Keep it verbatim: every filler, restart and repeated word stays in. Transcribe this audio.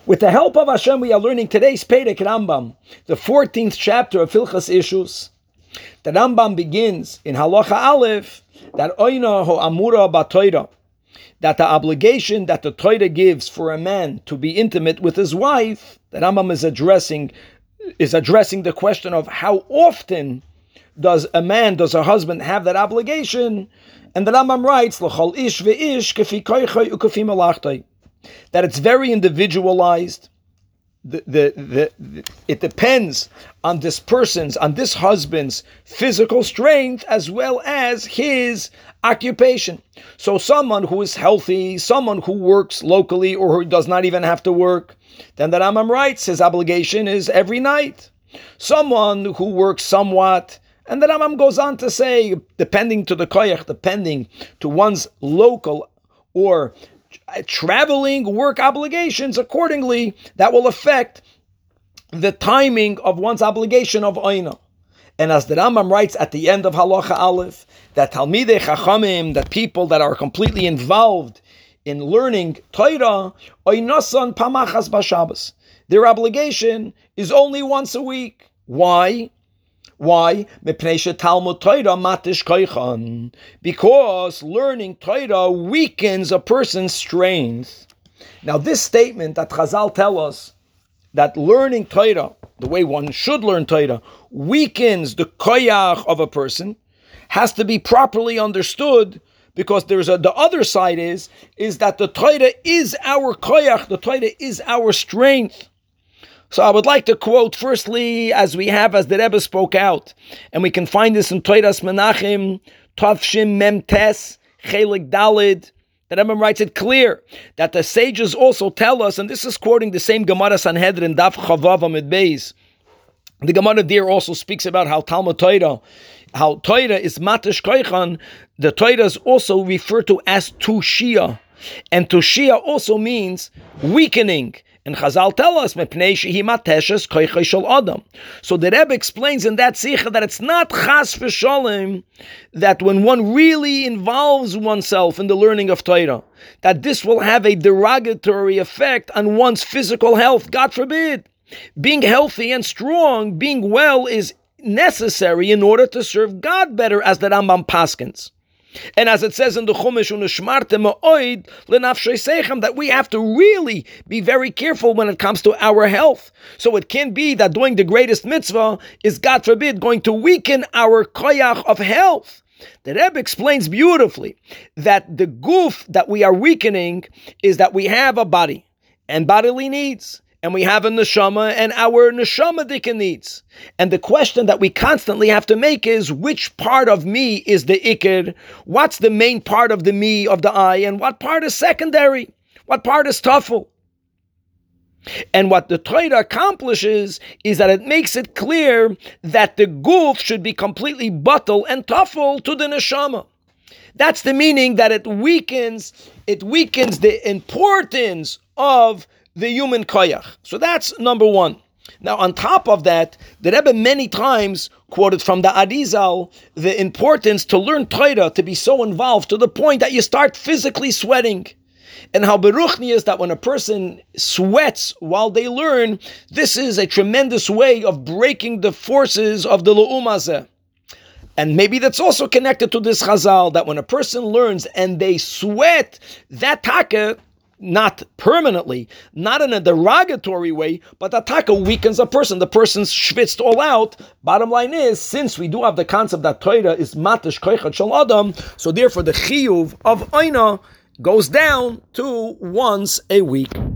With the help of Hashem, we are learning today's Perek Rambam, the fourteenth chapter of Hilchas Ishus. The Rambam begins in Halacha Aleph that Oina ho Amura ba'Torah, that the obligation that the Torah gives for a man to be intimate with his wife, the Rambam is addressing is addressing the question of how often does a man, does a husband have that obligation? And the Rambam writes, L'chol ish ve'ish kefi koichoi ukefi malachtoi, that it's very individualized. The, the, the, the, it depends on this person's, on this husband's physical strength as well as his occupation. So someone who is healthy, someone who works locally or who does not even have to work, then the Rambam writes his obligation is every night. Someone who works somewhat, and the Rambam goes on to say, depending to the koyach, depending to one's local or traveling work obligations, accordingly, that will affect the timing of one's obligation of Oina. And as the Rambam writes at the end of Halacha Aleph, that Talmidei Chachamim, that people that are completely involved in learning Torah, Oinasan Pamachas B'Shabbos, their obligation is only once a week. Why? Why? Because learning Torah weakens a person's strength. Now this statement that Chazal tell us, that learning Torah, the way one should learn Torah, weakens the koyach of a person, has to be properly understood, because there's a, the other side is, is that the Torah is our koyach, the Torah is our strength. So I would like to quote firstly, as we have, as the Rebbe spoke out, and we can find this in Toras Menachem, Tavshim Mem Tes, Chelik Dalid. The Rebbe writes it clear that the sages also tell us, and this is quoting the same Gemara Sanhedrin, Daf Chavav Amid Beis. The Gemara there also speaks about how Talmud Torah, how Torah is Matish Koichan. The Torah is also referred to as Tushia, and Tushia also means weakening. And Chazal tell us, so the Rebbe explains in that Sikha that it's not chas v'sholem, that when one really involves oneself in the learning of Torah, that this will have a derogatory effect on one's physical health. God forbid. Being healthy and strong, being well, is necessary in order to serve God better, as the Rambam paskins. And as it says in the Chumash, that we have to really be very careful when it comes to our health. So it can be that doing the greatest mitzvah is, God forbid, going to weaken our koyach of health. The Rebbe explains beautifully that the goof that we are weakening is that we have a body and bodily needs. And we have a neshama, and our neshama dika needs. And the question that we constantly have to make is, which part of me is the ikir? What's the main part of the me, of the I? And what part is secondary? What part is tafel? And what the Torah accomplishes is that it makes it clear that the guf should be completely batal and tafel to the neshama. That's the meaning, that it weakens, it weakens the importance of the human koyach. So that's number one. Now, on top of that, the Rebbe many times quoted from the Arizal the importance to learn Torah, to be so involved to the point that you start physically sweating. And how beruchni is that when a person sweats while they learn, this is a tremendous way of breaking the forces of the Le'um Hazeh. And maybe that's also connected to this Chazal, that when a person learns and they sweat, that taka, not permanently, not in a derogatory way, but that taka weakens a person. The person's schwitzed all out. Bottom line is, since we do have the concept that Torah is matish koichat shel adam, so therefore the chiyuv of Oina goes down to once a week.